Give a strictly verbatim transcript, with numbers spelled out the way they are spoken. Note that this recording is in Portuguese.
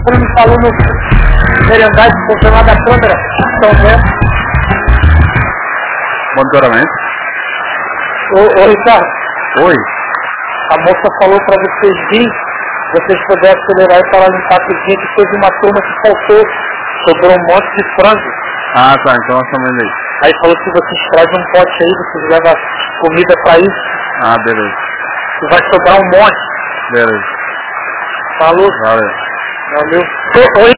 Ele me falou no vereador de funcionário da Câmara, São Bento. Monitoramento. Ô, ô Ricardo. Oi. A moça falou para vocês virem, vocês puderem acelerar e para limpar a cozinha, que teve uma turma que faltou, sobrou um monte de frango. Ah, tá, então nós estamos indo aí. Aí falou que vocês trazem um pote aí, vocês levam comida para isso. Ah, beleza. E vai sobrar um monte. Beleza. Falou. Valeu. Valeu. Oi.